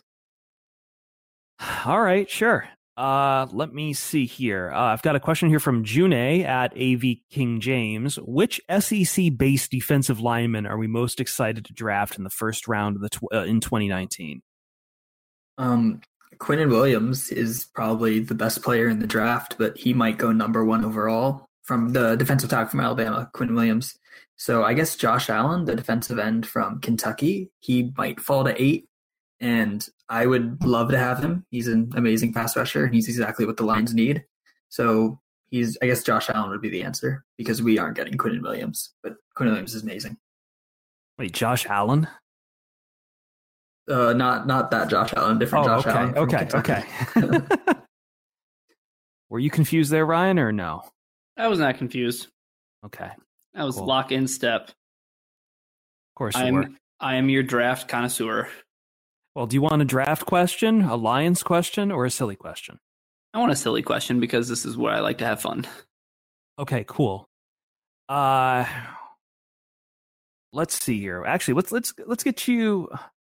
All right, sure. Uh, let me see here. Uh, I've got a question here from June at A V King James. Which S E C-based defensive lineman are we most excited to draft in the first round of the tw- uh, in twenty nineteen? Um, Quinnen Williams is probably the best player in the draft, but he might go number one overall from the defensive tackle from Alabama, Quinnen Williams. So I guess Josh Allen, the defensive end from Kentucky, he might fall to eight. And I would love to have him. He's an amazing pass rusher, and he's exactly what the Lions need. So he's, I guess Josh Allen would be the answer because we aren't getting Quinnen Williams, but Quinnen Williams is amazing. Wait, Josh Allen? Uh, not not that Josh Allen, different Oh, Josh okay, Allen. from okay, Kentucky. okay. Were you confused there, Ryan, or no? I was not confused. Okay, of I was Cool. lock in step. course you I were. am. I am your draft connoisseur. Well, do you want a draft question, a Lions question, or a silly question? I want a silly question because this is where I like to have fun. Okay, cool. Uh, let's see here. Actually, let's let's let's get you.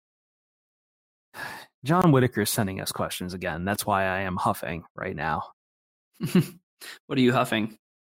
John Whitaker is sending us questions again. That's why I am huffing right now. What are you huffing?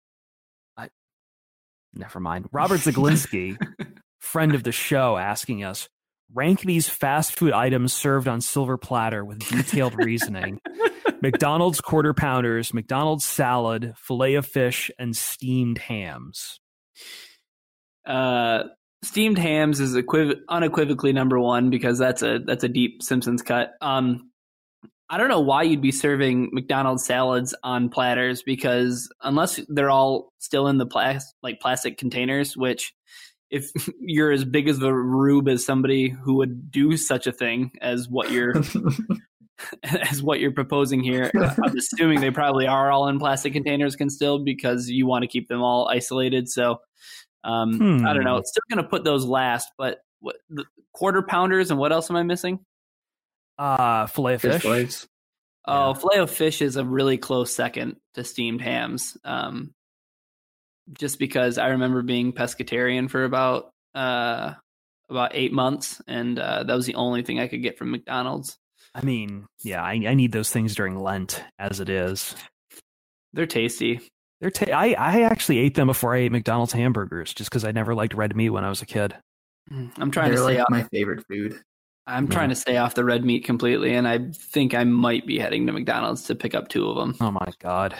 Never mind. Robert Zaglinski, friend of the show, asking us, rank these fast food items served on silver platter with detailed reasoning. McDonald's quarter pounders, McDonald's salad, filet of fish, and steamed hams. Uh, steamed hams is equiv- unequivocally number one because that's a that's a deep Simpsons cut. Um, I don't know why you'd be serving McDonald's salads on platters because unless they're all still in the plas- like plastic containers, which if you're as big as a rube as somebody who would do such a thing as what you're as what you're proposing here, I'm assuming they probably are all in plastic containers can still because you want to keep them all isolated. So um, Hmm. I don't know. It's still going to put those last, but what the quarter pounders and what else am I missing? Uh, filet of Fish fish. fillets. Oh, Yeah. filet of fish is a really close second to steamed hams. Um, just because I remember being pescatarian for about uh, about eight months, and uh, that was the only thing I could get from McDonald's. I mean, yeah, I, I need those things during Lent as it is. They're tasty. They're ta- I, I actually ate them before I ate McDonald's hamburgers just because I never liked red meat when I was a kid. I'm trying They're to stay like off. my favorite food. I'm trying to stay off the red meat completely, and I think I might be heading to McDonald's to pick up two of them. Oh my God.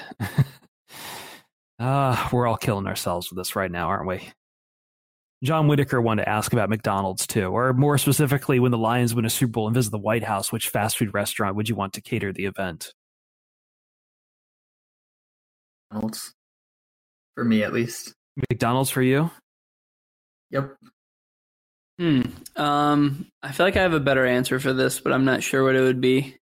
uh, we're all killing ourselves with this right now, aren't we? John Whitaker wanted to ask about McDonald's too, or more specifically, when the Lions win a Super Bowl and visit the White House, which fast food restaurant would you want to cater the event? McDonald's. For me, at least. McDonald's for you? Yep. Hmm. Um, I feel like I have a better answer for this, but I'm not sure what it would be.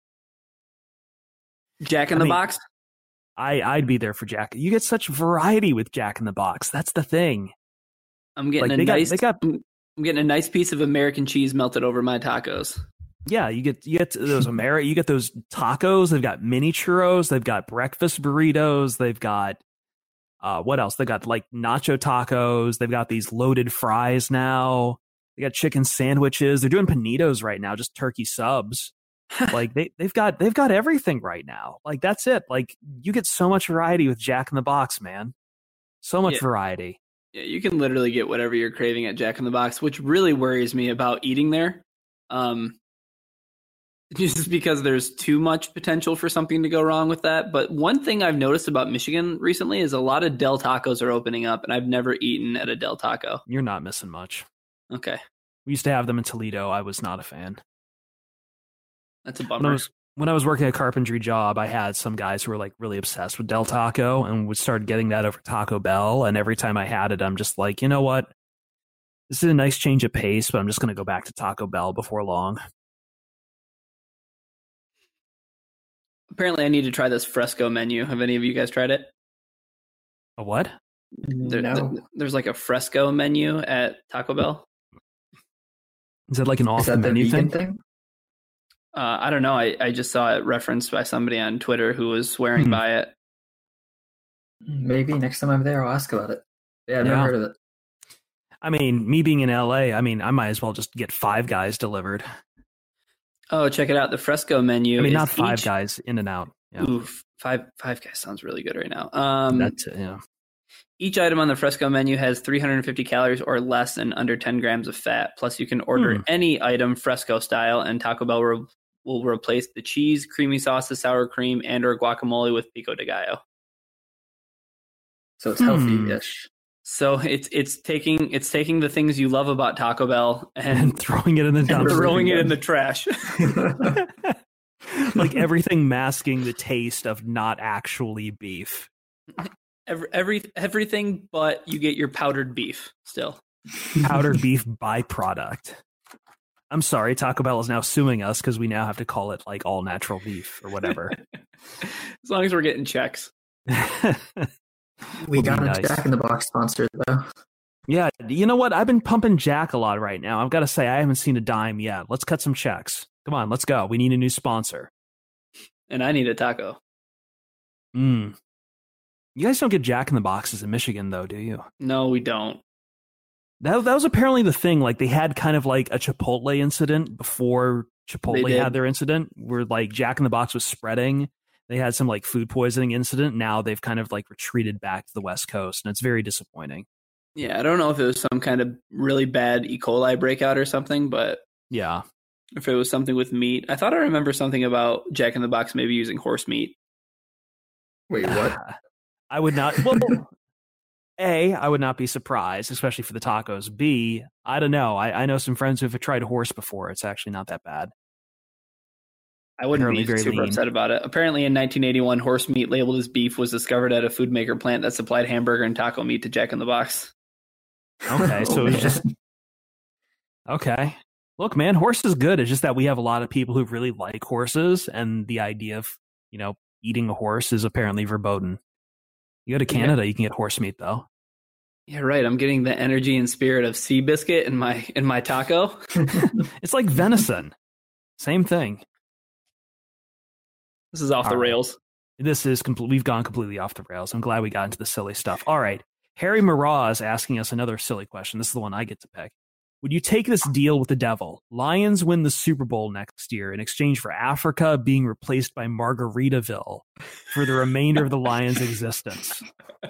Jack in I the mean, Box? I, I'd be there for Jack. You get such variety with Jack in the Box. That's the thing. I'm getting Like, a they got- nice they got- I'm getting a nice piece of American cheese melted over my tacos. Yeah, you get you get those Ameri- you get those tacos. They've got mini churros. They've got breakfast burritos. They've got uh, what else? They got like nacho tacos. They've got these loaded fries now. They got chicken sandwiches. They're doing panitos right now, just turkey subs. Like they they've got they've got everything right now. Like that's it. Like you get so much variety with Jack in the Box, man. So much Yeah. variety. Yeah, you can literally get whatever you're craving at Jack in the Box, which really worries me about eating there. Um, just because there's too much potential for something to go wrong with that. But one thing I've noticed about Michigan recently is a lot of Del Tacos are opening up, and I've never eaten at a Del Taco. You're not missing much. Okay, We used to have them in Toledo. I was not a fan. that's a When I bummer. was when I was working a carpentry job, I had some guys who were like really obsessed with Del Taco and would start getting that over Taco Bell. And every time I had it, I'm just like, you know what? This is a nice change of pace, but I'm just going to go back to Taco Bell before long. Apparently, I need to try this fresco menu. Have any of you guys tried it? A what? There, no. there- there's like a fresco menu at Taco Bell. Is that like an Is off the that the menu vegan thing? thing? Uh, I don't know. I, I just saw it referenced by somebody on Twitter who was swearing Hmm. by it. Maybe next time I'm there, I'll ask about it. Yeah, I've Yeah. never heard of it. I mean, me being in L A, I mean, I might as well just get Five Guys delivered. Oh, check it out. The fresco menu. I mean, is not Five each- Guys, In and Out. Yeah, Ooh, five five guys sounds really good right now. Um, that's it. Yeah. each item on the fresco menu has three hundred fifty calories or less and under ten grams of fat. Plus, you can order Hmm. any item fresco style, and Taco Bell re- will replace the cheese, creamy sauce, the sour cream, and or guacamole with pico de gallo. So it's Hmm. healthy-ish. So it's it's taking it's taking the things you love about Taco Bell And and throwing it in the dumpster. throwing it them. in the trash. Like everything masking the taste of not actually beef. every, every everything, but you get your powdered beef still. Powdered beef byproduct. I'm sorry, Taco Bell is now suing us because we now have to call it like all natural beef or whatever. As long as we're getting checks. We Would got be a nice. Jack in the Box sponsor, though. Yeah, you know what? I've been pumping Jack a lot right now. I've got to say, I haven't seen a dime yet. Let's cut some checks. Come on, let's go. We need a new sponsor. And I need a taco. Mm. You guys don't get Jack in the Boxes in Michigan, though, do you? No, we don't. That that was apparently the thing. Like they had kind of like a Chipotle incident before Chipotle They did. had their incident, where like Jack in the Box was spreading. They had some like food poisoning incident. Now they've kind of like retreated back to the West Coast, and it's very disappointing. Yeah, I don't know if it was some kind of really bad E. coli breakout or something, but Yeah, if it was something with meat. I thought I remember something about Jack in the Box maybe using horse meat. Wait, what? I would not. Well, A, I would not be surprised, especially for the tacos. B, I don't know. I, I know some friends who have tried horse before. It's actually not that bad. I wouldn't Apparently be very super lean. upset about it. Apparently in nineteen eighty-one, horse meat labeled as beef was discovered at a food maker plant that supplied hamburger and taco meat to Jack in the Box. Okay, so Oh, it's man. just okay. Look, man, horse is good. It's just that we have a lot of people who really like horses, and the idea of you know eating a horse is apparently verboten. You go to Yeah. Canada, you can get horse meat though. Yeah, right. I'm getting the energy and spirit of Seabiscuit in my in my taco. It's like venison, same thing. This is off All the right. rails. This is complete. We've gone completely off the rails. I'm glad we got into the silly stuff. All right. Harry Murrah is asking us another silly question. This is the one I get to pick. Would you take this deal with the devil? Lions win the Super Bowl next year in exchange for Africa being replaced by Margaritaville for the remainder of the Lions' existence.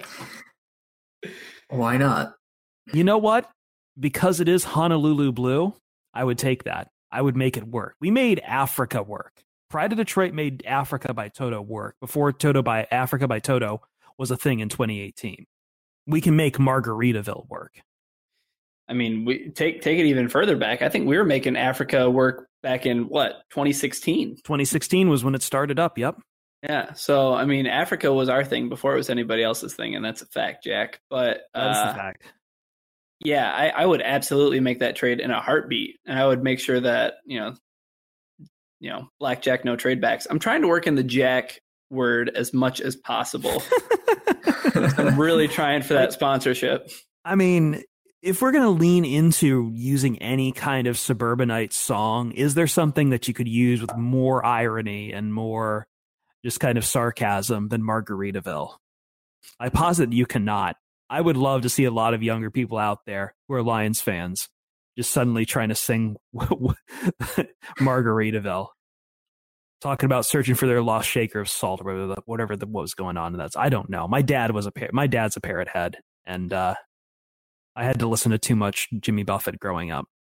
Why not? You know what? Because it is Honolulu Blue, I would take that. I would make it work. We made Africa work. Pride of Detroit made Africa by Toto work before Toto by Africa by Toto was a thing in twenty eighteen. We can make Margaritaville work. I mean, we take take it even further back. I think we were making Africa work back in what, twenty sixteen? twenty sixteen was when it started up. Yep. Yeah. So I mean, Africa was our thing before it was anybody else's thing, and that's a fact, Jack. But That's uh, the fact. yeah, I, I would absolutely make that trade in a heartbeat, and I would make sure that you know, you know, blackjack no trade backs. I'm trying to work in the Jack word as much as possible. I'm really trying for that sponsorship. I mean, if we're going to lean into using any kind of suburbanite song, is there something that you could use with more irony and more just kind of sarcasm than Margaritaville? I posit you cannot. I would love to see a lot of younger people out there who are Lions fans just suddenly trying to sing Margaritaville, talking about searching for their lost shaker of salt or whatever, the, whatever the, what was going on. That's I don't know. My dad was a par- my dad's a parrot head, and uh, I had to listen to too much Jimmy Buffett growing up.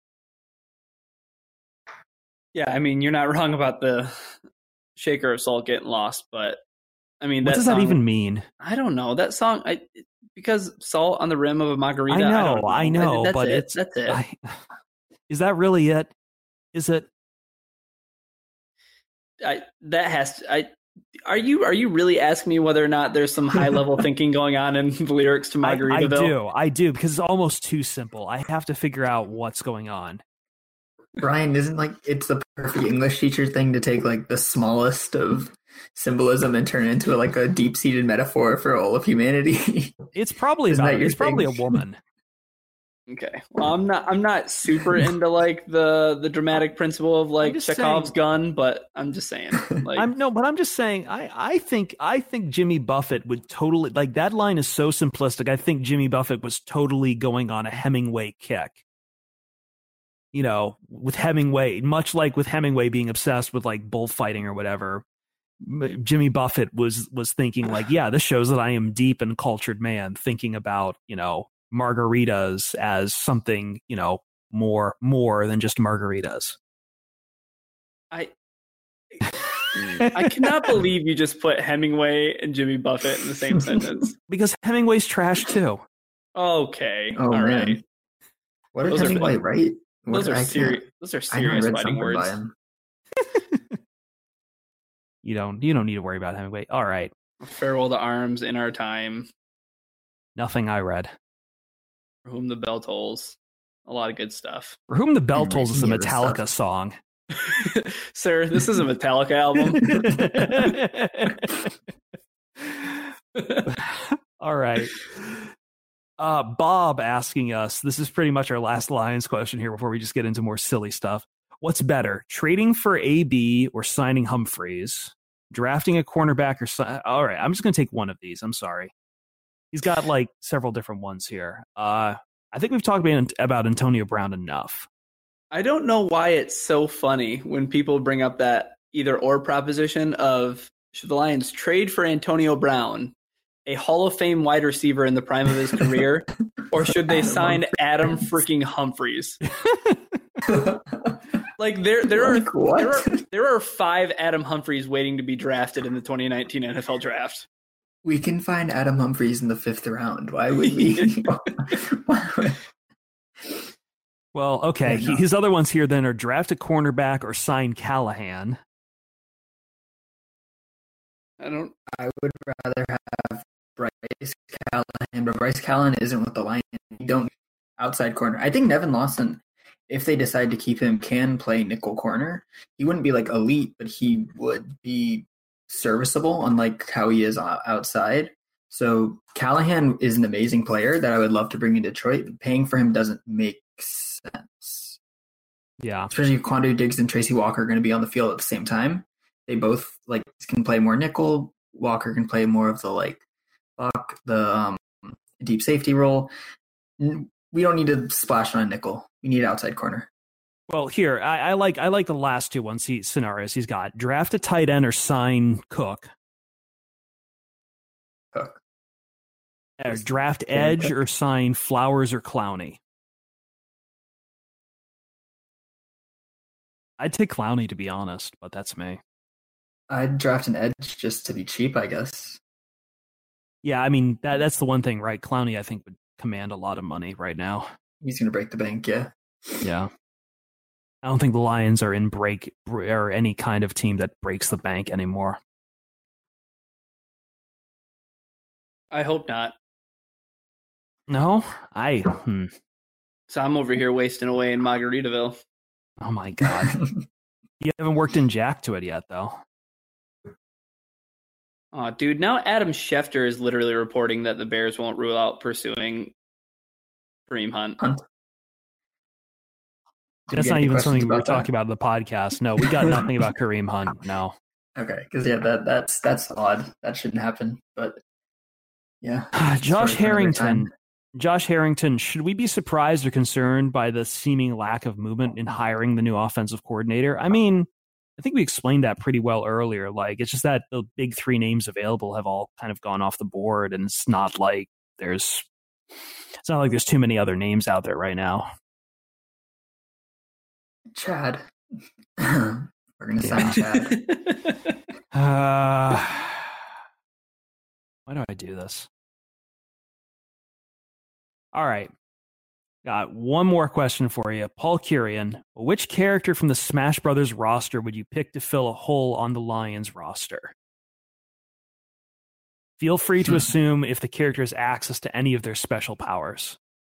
Yeah, I mean, you're not wrong about the shaker of salt getting lost, but I mean, What that does song, that even mean? I don't know. That song, I because salt on the rim of a margarita. I know, I, don't know. I know, that's but it. it's that's it. I, is that really it? Is it? I, that has to, I. Are you are you really asking me whether or not there's some high level thinking going on in the lyrics to I, I Margaritaville? do, I do, because it's almost too simple. I have to figure out what's going on. Brian, isn't like it's the perfect English teacher thing to take like the smallest of symbolism and turn it into like a deep seated metaphor for all of humanity? It's probably Isn't about, that your it's probably a thing? woman. Okay. Well, I'm not I'm not super into like the the dramatic principle of like just Chekhov's saying- gun, but I'm just saying. Like, I'm no, but I'm just saying. I, I think I think Jimmy Buffett would totally like that line is so simplistic. I think Jimmy Buffett was totally going on a Hemingway kick. You know, with Hemingway, much like with Hemingway being obsessed with like bullfighting or whatever, M- Jimmy Buffett was was thinking like, yeah, this shows that I am deep and cultured man, thinking about you know margaritas as something you know more more than just margaritas. I I cannot believe you just put Hemingway and Jimmy Buffett in the same sentence. Because Hemingway's trash too. Okay. Oh, All man. right. What did Those are Hemingway fun. write? What Those did- are I serious can't- those are I know I serious read fighting something by words. him. You don't you don't need to worry about Hemingway. All right, Farewell to arms in our time. nothing I read. For whom the bell tolls. A lot of good stuff. For Whom the Bell Anyway, Tolls is a yeah, this Metallica stuff. song. Sir, this is a Metallica album. All right. Uh, Bob asking us, this is pretty much our last Lions question here before we just get into more silly stuff. What's better, trading for A B or signing Humphreys? Drafting a cornerback or... Si- All right, I'm just going to take one of these. I'm sorry. He's got like several different ones here. Uh, I think we've talked about, about Antonio Brown enough. I don't know why it's so funny when people bring up that either or proposition of should the Lions trade for Antonio Brown, a Hall of Fame wide receiver in the prime of his career, or should they Adam sign Humphries. Adam freaking Humphreys? Like there there are, Like what? there are there are five Adam Humphreys waiting to be drafted in the twenty nineteen N F L draft. We can find Adam Humphries in the fifth round. Why would we? Why would- Well, okay. Yeah, no. His other ones here then are draft a cornerback or sign Callahan. I don't I would rather have Bryce Callahan, but Bryce Callahan isn't with the Lions. You don't outside corner. I think Nevin Lawson, if they decide to keep him, can play nickel corner. He wouldn't be like elite, but he would be serviceable, unlike how he is o- outside. So Callahan is an amazing player that I would love to bring in Detroit. But paying for him doesn't make sense, Yeah. especially if Quandre Diggs and Tracy Walker are going to be on the field at the same time. They both like can play more nickel. Walker can play more of the like buck, the um, a deep safety role. We don't need to splash on a nickel. We need outside corner. Well, here I, I like I like the last two ones he scenarios he's got. Draft a tight end or sign Cook. Cook. Or draft edge or sign Flowers or Clowney. I'd take Clowney, to be honest, but that's me. I'd draft an edge just to be cheap, I guess. Yeah, I mean that that's the one thing, right? Clowney, I think, would command a lot of money right now. He's going to break the bank, yeah. Yeah. I don't think the Lions are in break or any kind of team that breaks the bank anymore. I hope not. No, I. Hmm. So I'm over here wasting away in Margaritaville. Oh my god! You haven't worked in Jack to it yet, though. Oh, dude! Now Adam Schefter is literally reporting that the Bears won't rule out pursuing Kareem Hunt. Hunt. That's not even something we were talking about in the podcast. No, we got nothing about Kareem Hunt. No. Okay, because yeah, that that's that's odd. That shouldn't happen. But yeah, Josh Harrington. Josh Harrington. Should we be surprised or concerned by the seeming lack of movement in hiring the new offensive coordinator? I mean, I think we explained that pretty well earlier. Like, it's just that the big three names available have all kind of gone off the board, and it's not like there's. It's not like there's too many other names out there right now. Chad. We're going to sign Chad. uh, why do I do this? All right. Got one more question for you. Paul Curian, which character from the Smash Brothers roster would you pick to fill a hole on the Lions roster? Feel free to assume if the character has access to any of their special powers.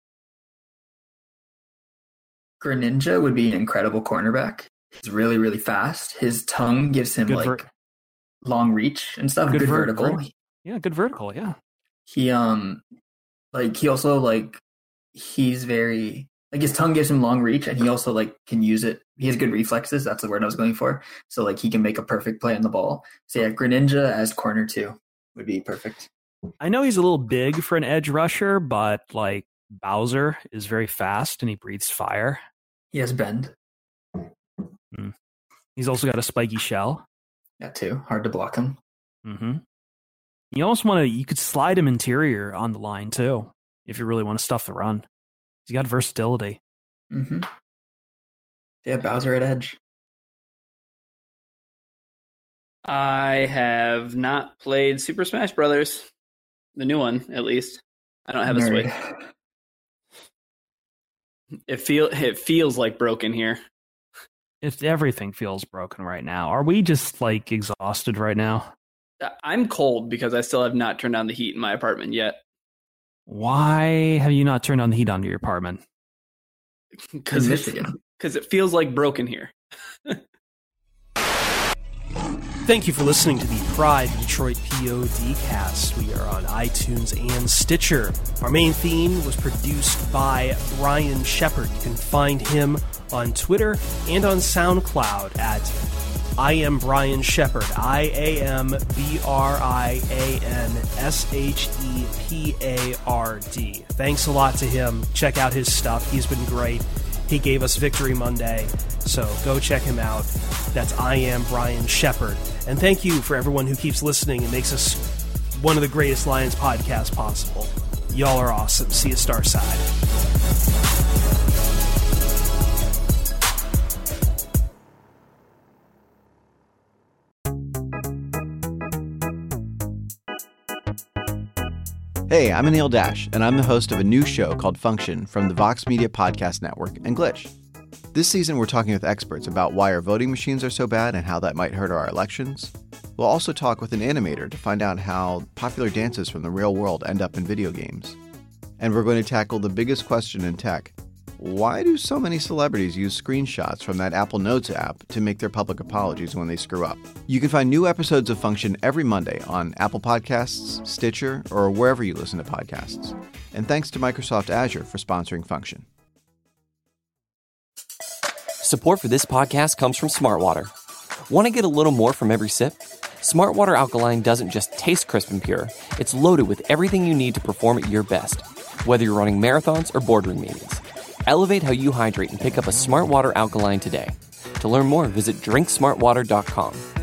Greninja would be an incredible cornerback. He's really, really fast. His tongue gives him good like ver- long reach and stuff. Good, good ver- vertical. Ver- yeah, good vertical. Yeah. He um, like he also like he's very like his tongue gives him long reach, and he also like can use it. He has good reflexes. That's the word I was going for. So like he can make a perfect play on the ball. So yeah, Greninja as corner two would be perfect. I know he's a little big for an edge rusher, but like Bowser is very fast and he breathes fire. He has bend. Mm. He's also got a spiky shell. Yeah, too. Hard to block him. Mm-hmm. You almost want to, you could slide him interior on the line too, if you really want to stuff the run. He's got versatility. Mm-hmm. Yeah, Bowser at edge. I have not played Super Smash Brothers. The new one, at least. I don't have a Switch. It feel it feels like broken here. If everything feels broken right now. Are we just like exhausted right now? I'm cold because I still have not turned on the heat in my apartment yet. Why have you not turned on the heat on your apartment? Because because it feels like broken here. Thank you for listening to the Pride Detroit P O D cast. We are on iTunes and Stitcher. Our main theme was produced by Brian Shepard. You can find him on Twitter and on SoundCloud at I am Brian Shepard. I A M B R I A N S H E P A R D. Thanks a lot to him. Check out his stuff. He's been great. He gave us Victory Monday, so go check him out. That's I Am Brian Shepard. And thank you for everyone who keeps listening and makes us one of the greatest Lions podcasts possible. Y'all are awesome. See you Starside. Hey, I'm Anil Dash, and I'm the host of a new show called Function from the Vox Media Podcast Network and Glitch. This season, we're talking with experts about why our voting machines are so bad and how that might hurt our elections. We'll also talk with an animator to find out how popular dances from the real world end up in video games. And we're going to tackle the biggest question in tech. Why do so many celebrities use screenshots from that Apple Notes app to make their public apologies when they screw up? You can find new episodes of Function every Monday on Apple Podcasts, Stitcher, or wherever you listen to podcasts. And thanks to Microsoft Azure for sponsoring Function. Support for this podcast comes from Smartwater. Want to get a little more from every sip? Smart Water Alkaline doesn't just taste crisp and pure, it's loaded with everything you need to perform at your best, whether you're running marathons or boardroom meetings. Elevate how you hydrate and pick up a Smart Water Alkaline today. To learn more, visit drink smart water dot com.